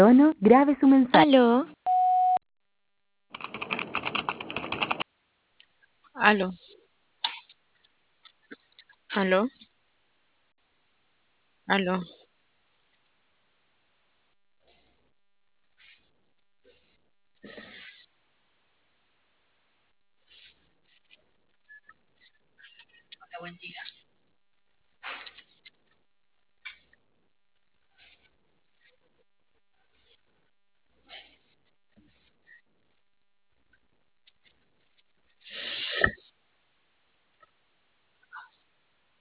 tono, grabe su mensaje. Aló, Aló, aló, aló. Hola, buen día.